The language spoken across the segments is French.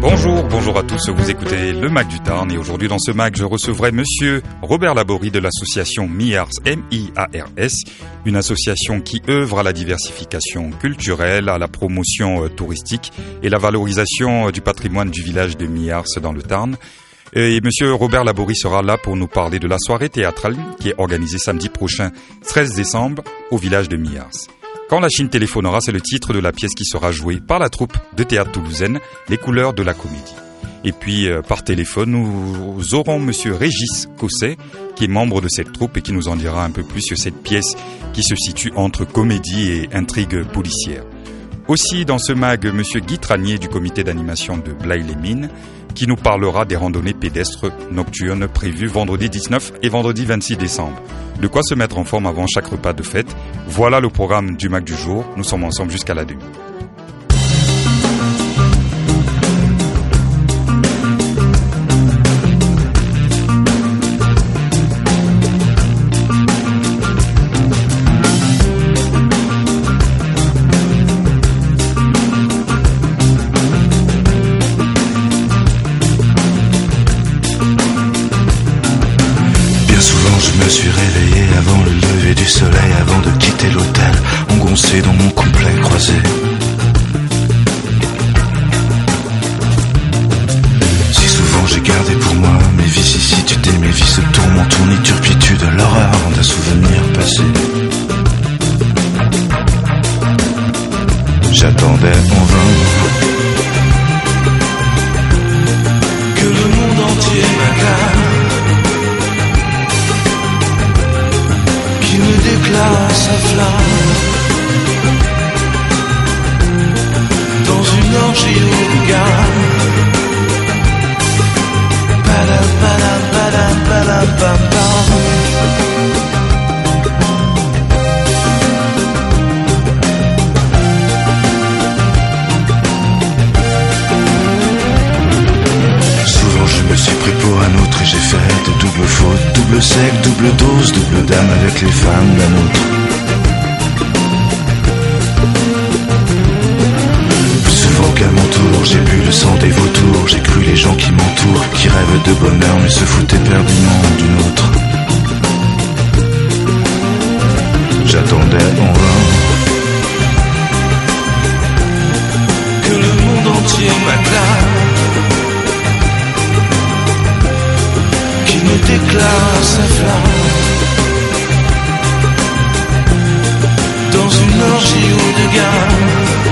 Bonjour à tous, vous écoutez le MAG du Tarn et aujourd'hui dans ce MAG je recevrai monsieur Robert Laborie de l'association MIARS, M-I-A-R-S, une association qui œuvre à la diversification culturelle, à la promotion touristique et la valorisation du patrimoine du village de MIARS dans le Tarn. Et monsieur Robert Laborie sera là pour nous parler de la soirée théâtrale qui est organisée samedi prochain 13 décembre au village de MIARS. Quand la Chine téléphonera, c'est le titre de la pièce qui sera jouée par la troupe de théâtre toulousaine, Les Couleurs de la Comédie. Et puis, par téléphone, nous aurons monsieur Régis Cosset, qui est membre de cette troupe et qui nous en dira un peu plus sur cette pièce qui se situe entre comédie et intrigue policière. Aussi, dans ce mag, monsieur Guy Tranier du comité d'animation de Blaye-les-Mines, qui nous parlera des randonnées pédestres nocturnes prévues vendredi 19 et vendredi 26 décembre. De quoi se mettre en forme avant chaque repas de fête. Voilà le programme du MAG du jour. Nous sommes ensemble jusqu'à la demi. Je me suis réveillé avant le lever du soleil, avant de quitter l'hôtel, engoncé dans mon complet croisé. Si souvent j'ai gardé pour moi mes vicissitudes et mes vices, tourments, tournis, turpitudes, l'horreur d'un souvenir passé. J'attendais en vain que le monde entier m'acclame, qui me déclare sa flamme dans une orgie haut de gamme. Padam, padam, padam, padam, pam, pam. Souvent je me suis pris pour un autre et j'ai fait de doubles fautes, double sec, double dose, double dame avec les femmes d'un autre. Plus souvent qu'à mon tour, j'ai bu le sang des vautours, j'ai cru les gens qui m'entourent, qui rêvent de bonheur mais se foutaient perdument d'une autre. J'attendais en vain que le monde entier m'acclame, qui me déclare sa flamme dans une orgie haut de gamme.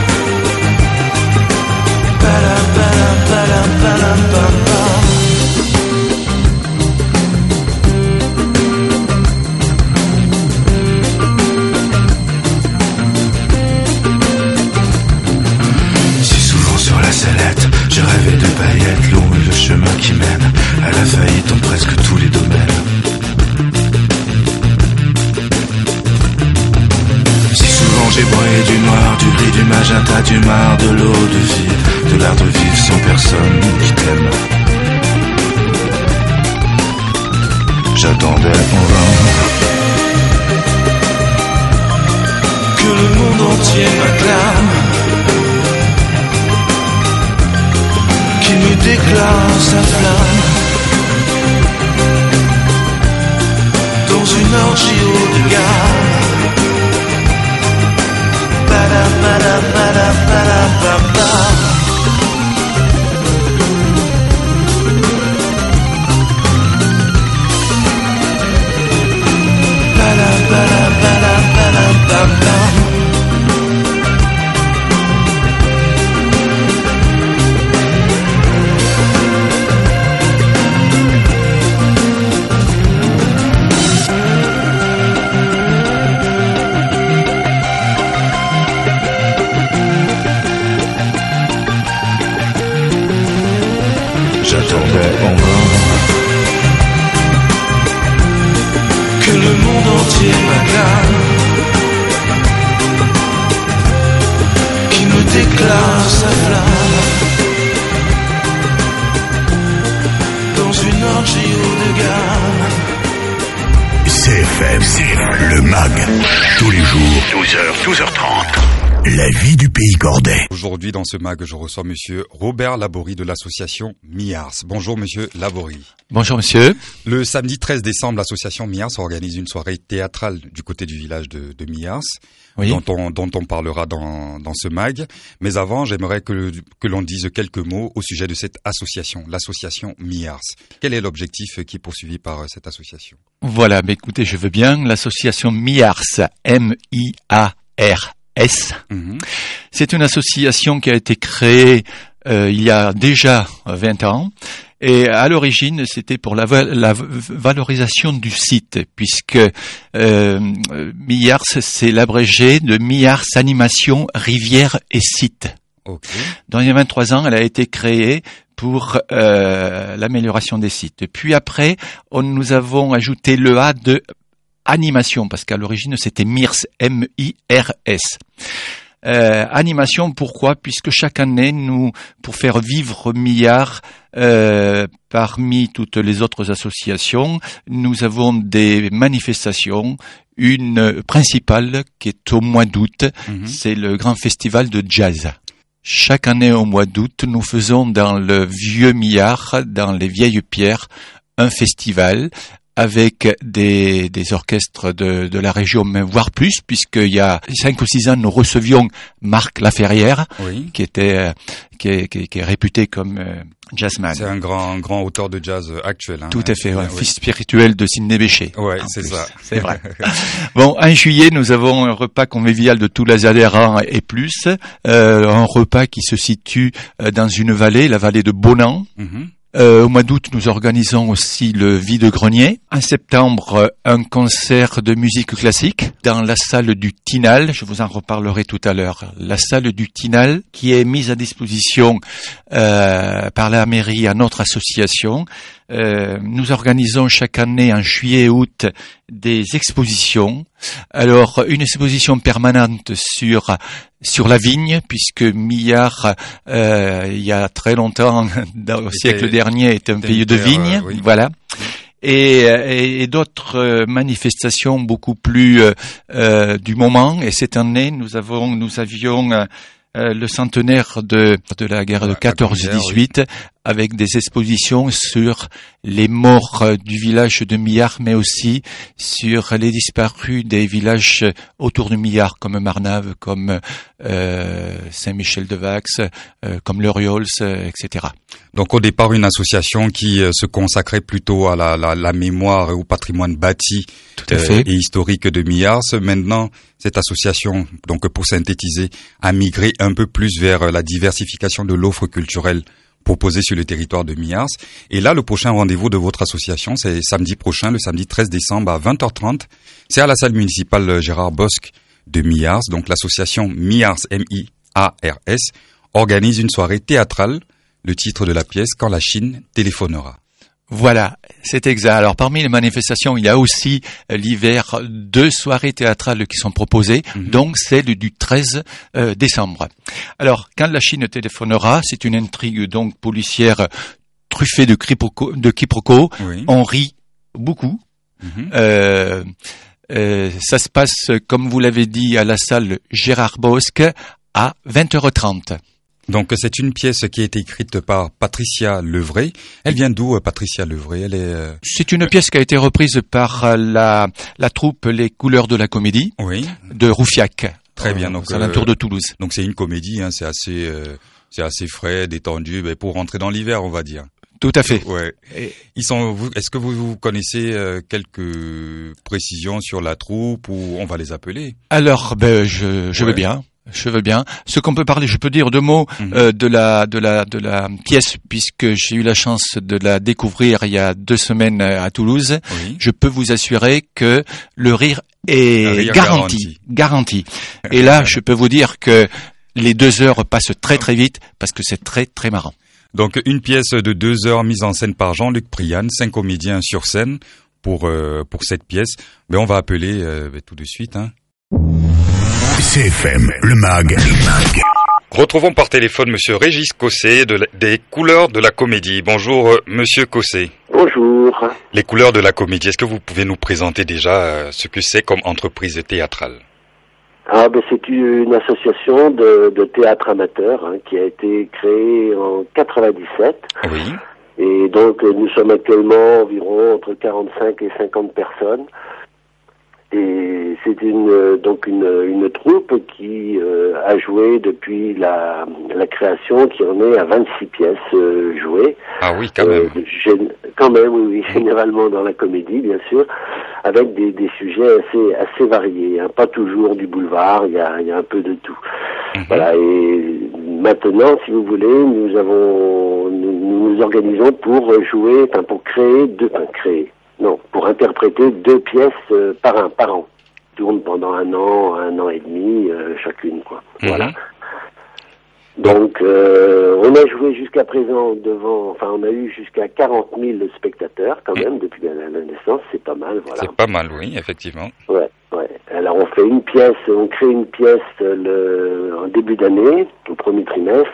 Padam, padam, padam, padam, pam, pam. Si souvent sur la sellette, je rêvais de paillettes, l'eau et le chemin qui mène à la faillite dans presque tous les domaines. Si souvent j'ai broyé du noir, du gris, du magenta, du marc, de l'eau de vie, de l'art de vivre sans personne qui t'aime. J'attendais en vain que le monde entier m'acclame, qui me déclare sa flamme dans une orgie haut de gamme. Padam, padam, padam, padam, pam, pam. Padam, padam, padam, padam, pam, pam. J'attendais en vain que le monde entier m'acclame, qui me déclare sa flamme dans une orgie haut de gamme. CFM, le MAG, tous les jours, 12h, 12h30. La vie du pays cordais. Aujourd'hui, dans ce mag, je reçois monsieur Robert Laborie de l'association MIARS. Bonjour monsieur Laborie. Bonjour monsieur. Le samedi 13 décembre, l'association MIARS organise une soirée théâtrale du côté du village de MIARS, oui, dont on parlera dans ce mag. Mais avant, j'aimerais que l'on dise quelques mots au sujet de cette association, l'association MIARS. Quel est l'objectif qui est poursuivi par cette association? Voilà, mais écoutez, je veux bien. L'association MIARS, M-I-A-R-S, c'est une association qui a été créée il y a déjà 20 ans. Et à l'origine, c'était pour la valorisation du site, puisque MIARS, c'est l'abrégé de MIARS Animation Rivière et Site. Okay. Dans les 23 ans, elle a été créée pour l'amélioration des sites. Puis après, nous avons ajouté le A de animation, parce qu'à l'origine, c'était MIRS, M-I-R-S. Animation, pourquoi? Puisque chaque année, pour faire vivre MIARS, parmi toutes les autres associations, nous avons des manifestations. Une principale qui est au mois d'août, c'est le grand festival de jazz. Chaque année au mois d'août, nous faisons dans le vieux MIARS, dans les vieilles pierres, un festival avec des orchestres de la région, même voire plus, puisqu'il y a 5 ou 6 ans, nous recevions Marc Laferrière, oui, qui est réputé comme jazzman. C'est un grand auteur de jazz actuel. Tout à fait, un fils spirituel de Sidney Bechet. Ouais, c'est ça. C'est vrai. Bon, en juillet, nous avons un repas convivial de tous les adhérents et plus, un repas qui se situe dans une vallée, la vallée de Bonan. Au mois d'août, nous organisons aussi le vide-grenier. En septembre, un concert de musique classique dans la salle du Tinal. Je vous en reparlerai tout à l'heure. La salle du Tinal qui est mise à disposition par la mairie à notre association. Nous organisons chaque année en juillet et août des expositions. Alors, une exposition permanente sur la vigne, puisque MIARS, il y a très longtemps, au siècle dernier, était un pays de vigne, oui. Voilà. Et d'autres manifestations beaucoup plus du moment. Et cette année, nous avions le centenaire de la guerre de 14-18, avec des expositions sur les morts du village de MIARS, mais aussi sur les disparus des villages autour de MIARS, comme Marnave, comme Saint-Michel-de-Vax, comme l'Oriols, etc. Donc au départ, une association qui se consacrait plutôt à la mémoire et au patrimoine bâti et historique de MIARS. Maintenant, cette association, donc pour synthétiser, a migré un peu plus vers la diversification de l'offre culturelle proposée sur le territoire de MIARS. Et là, le prochain rendez-vous de votre association, c'est samedi prochain, le samedi 13 décembre à 20h30. C'est à la salle municipale Gérard Bosc de MIARS. Donc l'association MIARS, M-I-A-R-S, organise une soirée théâtrale. Le titre de la pièce, Quand la Chine téléphonera. Voilà, c'est exact. Alors parmi les manifestations, il y a aussi l'hiver 2 soirées théâtrales qui sont proposées, donc celle du 13 décembre. Alors, Quand la Chine téléphonera, c'est une intrigue donc policière truffée de quiproquos. Oui. On rit beaucoup. Ça se passe, comme vous l'avez dit, à la salle Gérard Bosc à 20h30. Donc c'est une pièce qui a été écrite par Patricia Levray. Elle vient d'où, Patricia Levray? C'est une pièce qui a été reprise par la troupe Les Couleurs de la Comédie, oui, de Roufiac. Très bien. Donc à l'entour de Toulouse. Donc c'est une comédie, c'est assez frais, détendu, pour rentrer dans l'hiver, on va dire. Tout à fait. Ouais. Est-ce que vous connaissez quelques précisions sur la troupe, ou on va les appeler? Alors, je veux bien. Je veux bien. Ce qu'on peut parler, je peux dire 2 mots de la pièce, puisque j'ai eu la chance de la découvrir il y a 2 semaines à Toulouse. Oui. Je peux vous assurer que le rire est garanti. Et là, je peux vous dire que les 2 heures passent très très vite, parce que c'est très très marrant. Donc une pièce de 2 heures mise en scène par Jean-Luc Priane, 5 comédiens sur scène pour cette pièce. Mais on va appeler tout de suite. CFM, le mag. Retrouvons par téléphone Monsieur Régis Cossé des Couleurs de la Comédie. Bonjour Monsieur Cossé. Bonjour. Les Couleurs de la Comédie, est-ce que vous pouvez nous présenter déjà ce que c'est comme entreprise théâtrale? C'est une association de théâtre amateur qui a été créée en 97. Oui. Et donc nous sommes actuellement environ entre 45 et 50 personnes. Et c'est une troupe qui a joué depuis la création, qui en est à 26 pièces jouées. Ah oui, quand même. Oui, généralement dans la comédie, bien sûr, avec des sujets assez variés, pas toujours du boulevard, il y a un peu de tout. Voilà, et maintenant, si vous voulez, nous nous organisons pour pour interpréter 2 pièces par an. Tourne pendant un an et demi, chacune, quoi. Voilà. Donc, on a joué jusqu'à présent on a eu jusqu'à 40 000 spectateurs, quand même, depuis la naissance, c'est pas mal, voilà. C'est pas mal, oui, effectivement. Ouais. Alors, on crée une pièce en début d'année, au premier trimestre,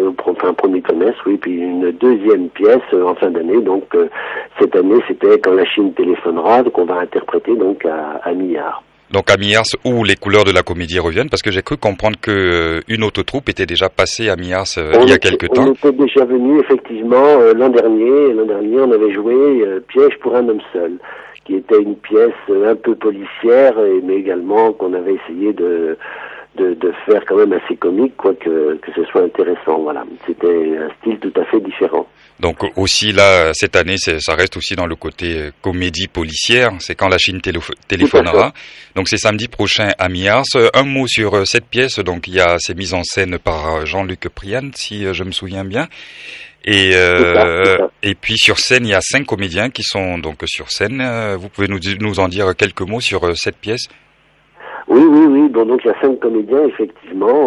puis une deuxième pièce en fin d'année, donc, cette année, c'était Quand la Chine téléphonera, qu'on va interpréter, donc, à Milliards. Donc à Milliars, où les couleurs de la comédie reviennent, parce que j'ai cru comprendre que une autre troupe était déjà passée à Milliars il y a quelque temps. On était déjà venu, effectivement, l'an dernier. L'an dernier, on avait joué Piège pour un homme seul, qui était une pièce un peu policière, mais également qu'on avait essayé de faire quand même assez comique, que ce soit intéressant. Voilà, c'était un style tout à fait différent. Donc aussi là, cette année, ça reste aussi dans le côté comédie policière. C'est Quand la Chine téléphonera. Donc c'est samedi prochain à Milliars. Un mot sur cette pièce. Donc c'est mise en scène par Jean-Luc Prian, si je me souviens bien. Et puis sur scène, il y a 5 comédiens qui sont donc sur scène. Vous pouvez nous en dire quelques mots sur cette pièce? Oui. Bon, donc il y a 5 comédiens, effectivement,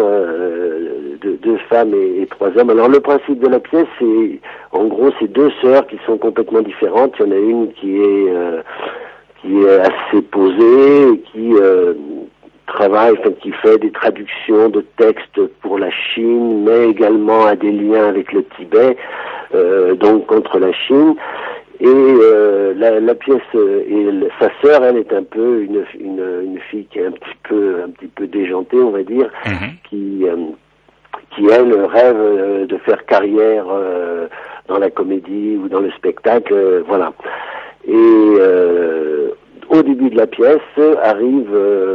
2 femmes et 3 hommes. Alors le principe de la pièce, c'est 2 sœurs qui sont complètement différentes. Il y en a une qui est assez posée, et qui qui fait des traductions de textes pour la Chine, mais également a des liens avec le Tibet, donc contre la Chine. Et la pièce sa sœur, elle est un peu une fille qui est un petit peu déjantée, on va dire, qui elle rêve de faire carrière dans la comédie ou dans le spectacle, voilà. Et au début de la pièce arrive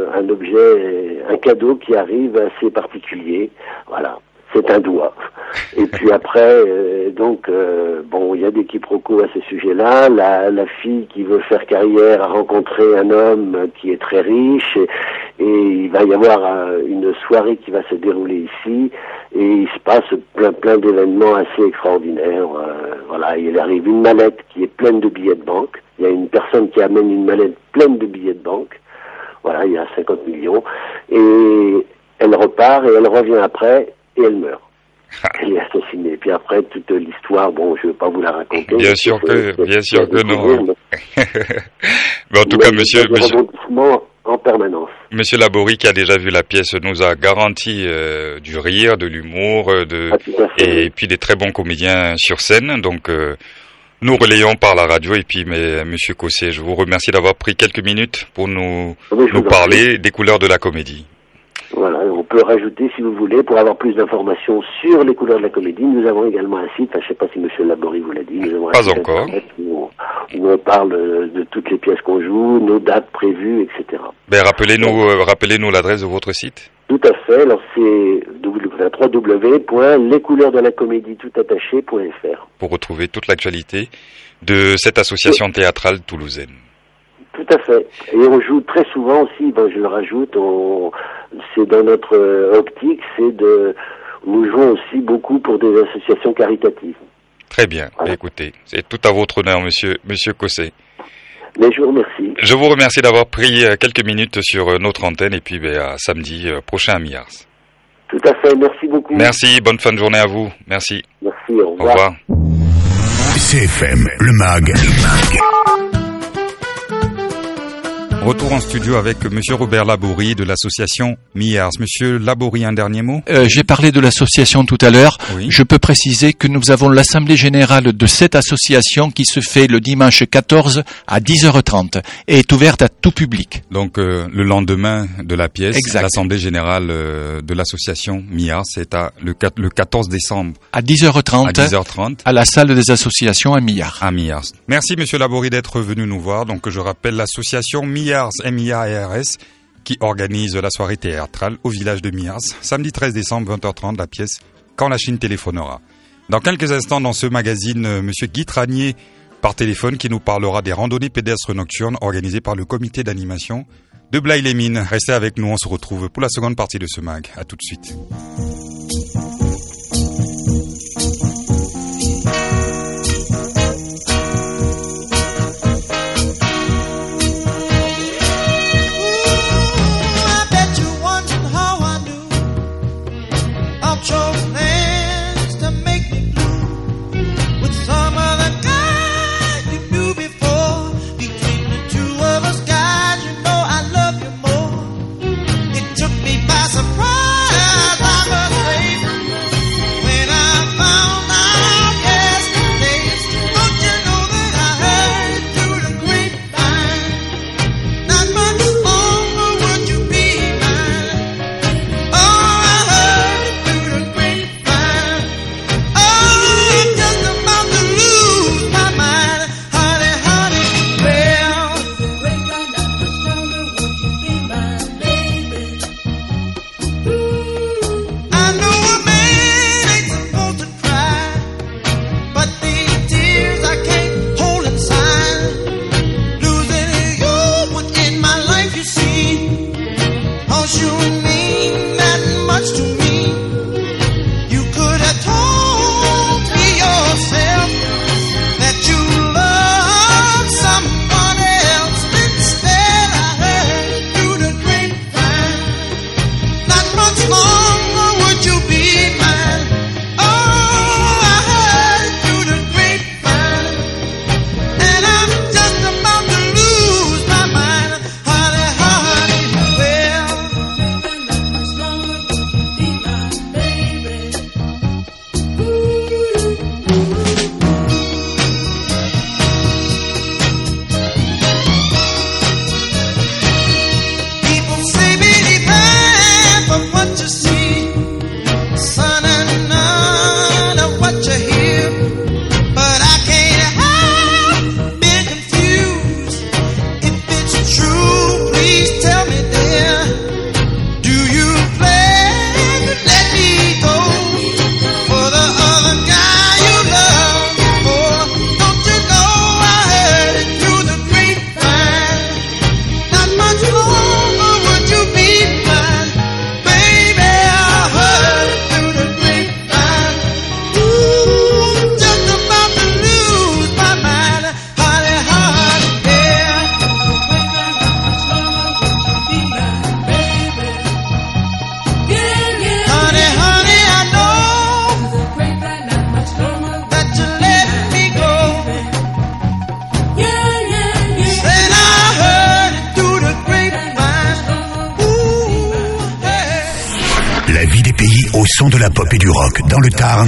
un cadeau qui arrive assez particulier, voilà. C'est un doigt. Et puis après, il y a des quiproquos à ce sujet-là. La fille qui veut faire carrière a rencontré un homme qui est très riche, et il va y avoir une soirée qui va se dérouler ici, et il se passe plein d'événements assez extraordinaires. Voilà, il arrive une mallette qui est pleine de billets de banque. Il y a une personne qui amène une mallette pleine de billets de banque. Voilà, il y a 50 millions. Et elle repart, et elle revient après, et elle meurt. Elle est assassinée. Puis après, toute l'histoire, je ne vais pas vous la raconter. Bien sûr que non. Mais en tout cas, monsieur en permanence. Monsieur Laborie, qui a déjà vu la pièce, nous a garanti du rire, de l'humour, et puis des très bons comédiens sur scène. Donc, nous relayons par la radio. Et puis, monsieur Cossé, je vous remercie d'avoir pris quelques minutes pour nous parler des couleurs de la comédie. Voilà, on peut rajouter, si vous voulez, pour avoir plus d'informations sur les couleurs de la comédie, nous avons également un site, je ne sais pas si monsieur Laborie vous l'a dit, nous avons un site encore. Où on parle de toutes les pièces qu'on joue, nos dates prévues, etc. Rappelez-nous l'adresse de votre site. Tout à fait, alors c'est www.lescouleurslalacomédie.fr. Pour retrouver toute l'actualité de cette association théâtrale toulousaine. Tout à fait. Et on joue très souvent aussi, je le rajoute, c'est dans notre optique, nous jouons aussi beaucoup pour des associations caritatives. Très bien. Voilà. Écoutez, c'est tout à votre honneur, monsieur Cossé. Mais je vous remercie. Je vous remercie d'avoir pris quelques minutes sur notre antenne, et puis à samedi prochain à Milliars. Tout à fait, merci beaucoup. Merci, bonne fin de journée à vous. Merci. Merci, au revoir. Au revoir. CFM, le MAG. Retour en studio avec Monsieur Robert Laborie de l'association MIARS. Monsieur Laborie, un dernier mot? J'ai parlé de l'association tout à l'heure. Oui. Je peux préciser que nous avons l'assemblée générale de cette association qui se fait le dimanche 14 à 10h30 et est ouverte à tout public. Donc le lendemain de la pièce, exact. L'assemblée générale de l'association MIARS, c'est le 14 décembre. À 10h30. À 10h30. À la salle des associations à MIARS. À MIARS. Merci Monsieur Laborie d'être venu nous voir. Donc je rappelle l'association MIARS, MIARS, qui organise la soirée théâtrale au village de MIARS, samedi 13 décembre, 20h30, la pièce Quand la Chine téléphonera. Dans quelques instants, dans ce magazine, Monsieur Guy Tranier, par téléphone, qui nous parlera des randonnées pédestres nocturnes organisées par le comité d'animation de Blaye-les-Mines. Restez avec nous, on se retrouve pour la seconde partie de ce mag. À tout de suite. De la pop et du rock dans le Tarn,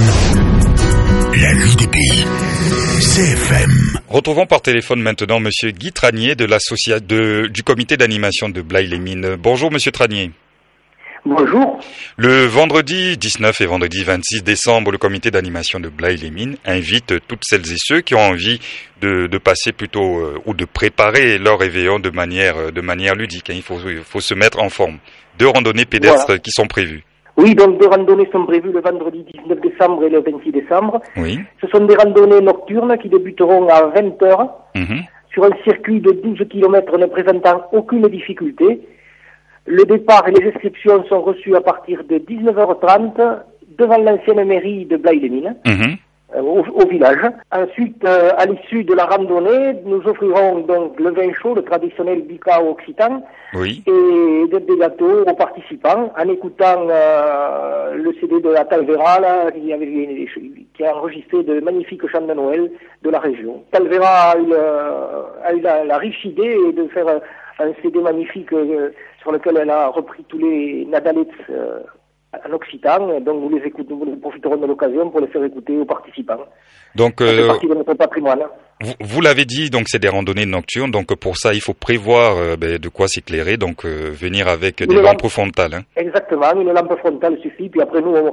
la vie des pays, CFM. Retrouvons par téléphone maintenant Monsieur Guy Tranier du comité d'animation de Blaye-les-Mines. Bonjour Monsieur Tranier. Bonjour. Le vendredi 19 et vendredi 26 décembre, le comité d'animation de Blaye-les-Mines invite toutes celles et ceux qui ont envie de passer plutôt ou de préparer leur réveillon de manière ludique. Il faut se mettre en forme. 2 randonnées pédestres qui sont prévues. Oui, donc 2 randonnées sont prévues le vendredi 19 décembre et le 26 décembre. Oui. Ce sont des randonnées nocturnes qui débuteront à 20h sur un circuit de 12 km ne présentant aucune difficulté. Le départ et les inscriptions sont reçus à partir de 19h30 devant l'ancienne mairie de Blaye-les-Mines. Au village. Ensuite, à l'issue de la randonnée, nous offrirons donc le vin chaud, le traditionnel bicao occitan, oui, et des gâteaux aux participants, en écoutant le CD de la Talvera, là, qui a enregistré de magnifiques chants de Noël de la région. Talvera a eu la riche idée de faire un CD magnifique sur lequel elle a repris tous les Nadalettes en occitan. Donc nous profiterons de l'occasion pour les faire écouter aux participants. Donc, ça fait partie de notre patrimoine. Vous l'avez dit, donc c'est des randonnées nocturnes. Donc pour ça, il faut prévoir de quoi s'éclairer. Donc venir avec des lampes frontales. Hein. Exactement, une lampe frontale suffit. Puis après nous,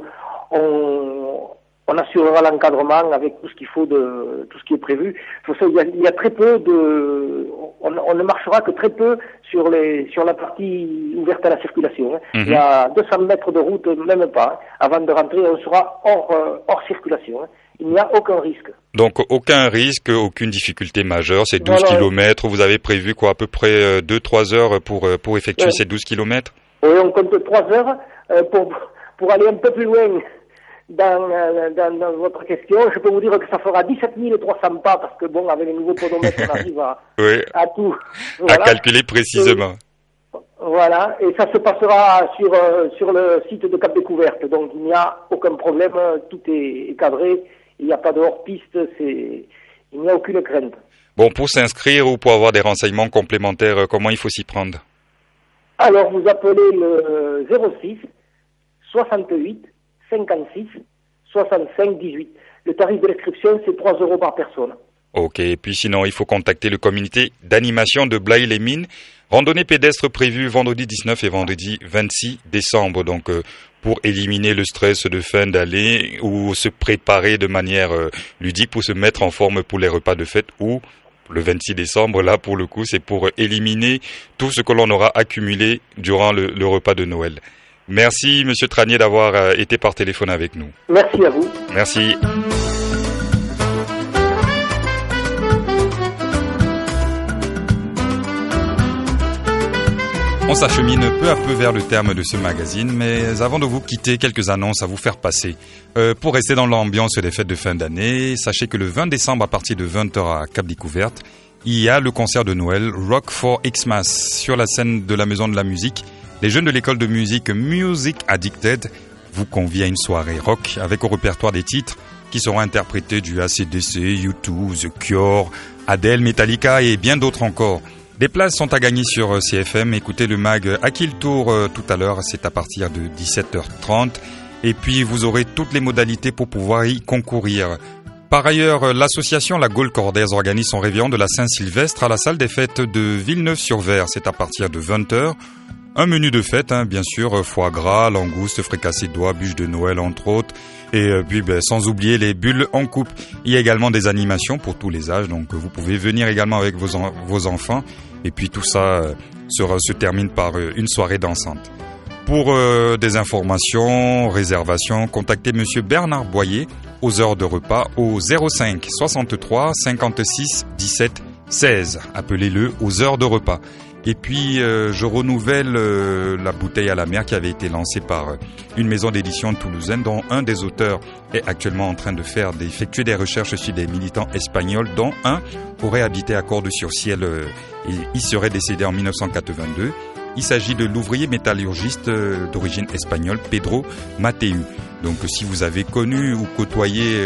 on assurera l'encadrement avec tout ce qu'il faut de tout ce qui est prévu. Il y a très peu de, on ne marchera que très peu sur la partie ouverte à la circulation. Hein. Il y a 200 mètres de route, même pas. Hein. Avant de rentrer, on sera hors circulation. Hein. Il n'y a aucun risque. Donc aucun risque, aucune difficulté majeure. C'est 12 kilomètres. Vous avez prévu quoi, à peu près 2-3 heures pour effectuer ces 12 kilomètres? Oui, on compte 3 heures pour aller un peu plus loin. Dans votre question, je peux vous dire que ça fera 17 300 pas, parce que bon, avec les nouveaux podomètres, on arrive à tout. Voilà. À calculer précisément. Voilà, et ça se passera sur le site de Cap Découverte, donc il n'y a aucun problème, tout est cadré, il n'y a pas de hors-piste, il n'y a aucune crainte. Bon, pour s'inscrire ou pour avoir des renseignements complémentaires, comment il faut s'y prendre? Alors, vous appelez le 06 68 56 65 18. Le tarif de l'inscription, c'est 3 € par personne. Ok, et puis sinon, il faut contacter le comité d'animation de Blaye-les-Mines. Randonnée pédestre prévue vendredi 19 et vendredi 26 décembre. Donc, pour éliminer le stress de fin d'année ou se préparer de manière ludique pour se mettre en forme pour les repas de fête, ou le 26 décembre, là, pour le coup, c'est pour éliminer tout ce que l'on aura accumulé durant le repas de Noël. Merci, Monsieur Tranier, d'avoir été par téléphone avec nous. Merci à vous. Merci. On s'achemine peu à peu vers le terme de ce magazine, mais avant de vous quitter, quelques annonces à vous faire passer. Pour rester dans l'ambiance des fêtes de fin d'année, sachez que le 20 décembre, à partir de 20h à Cap Découverte, il y a le concert de Noël Rock for Xmas sur la scène de la Maison de la Musique. Les jeunes de l'école de musique Music Addicted vous convient à une soirée rock avec au répertoire des titres qui seront interprétés du AC/DC, U2, The Cure, Adele, Metallica et bien d'autres encore. Des places sont à gagner sur CFM. Écoutez le mag à qui le tour tout à l'heure, c'est à partir de 17h30. Et puis vous aurez toutes les modalités pour pouvoir y concourir. Par ailleurs, l'association La Gaule Cordaise organise son réveillon de la Saint-Sylvestre à la salle des fêtes de Villeneuve-sur-Ver. C'est à partir de 20h. Un menu de fête, bien sûr, foie gras, langoustes, fricassés d'oie, bûches de Noël, entre autres. Et puis, sans oublier les bulles en coupe. Il y a également des animations pour tous les âges, donc vous pouvez venir également avec vos enfants. Et puis tout ça se termine par une soirée dansante. Pour des informations, réservations, contactez Monsieur Bernard Boyer aux heures de repas au 05 63 56 17 16. Appelez-le aux heures de repas. Et puis, je renouvelle la bouteille à la mer qui avait été lancée par une maison d'édition toulousaine dont un des auteurs est actuellement en train d'effectuer des recherches sur des militants espagnols, dont un aurait habité à Cordes-sur-Ciel et il serait décédé en 1982. Il s'agit de l'ouvrier métallurgiste d'origine espagnole Pedro Mateu. Donc, si vous avez connu ou côtoyé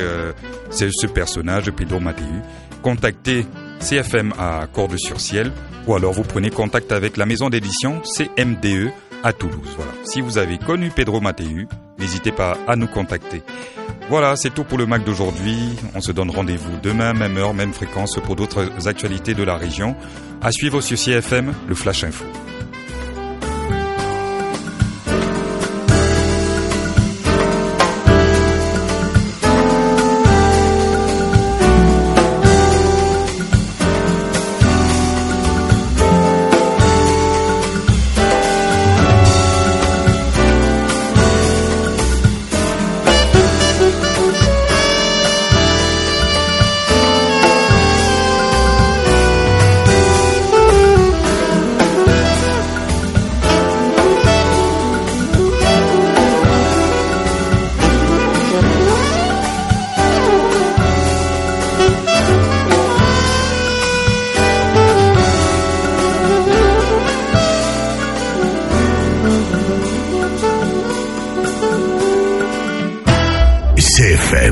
ce personnage, Pedro Mateu, contactez CFM à Cordes-sur-Ciel. Ou alors vous prenez contact avec la maison d'édition CMDE à Toulouse. Voilà. Si vous avez connu Pedro Mateu, n'hésitez pas à nous contacter. Voilà, c'est tout pour le MAC d'aujourd'hui. On se donne rendez-vous demain, même heure, même fréquence pour d'autres actualités de la région. À suivre sur CFM, le Flash Info.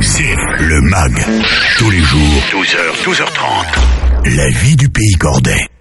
Le MAG, tous les jours, 12h, 12h30. La vie du pays cordais.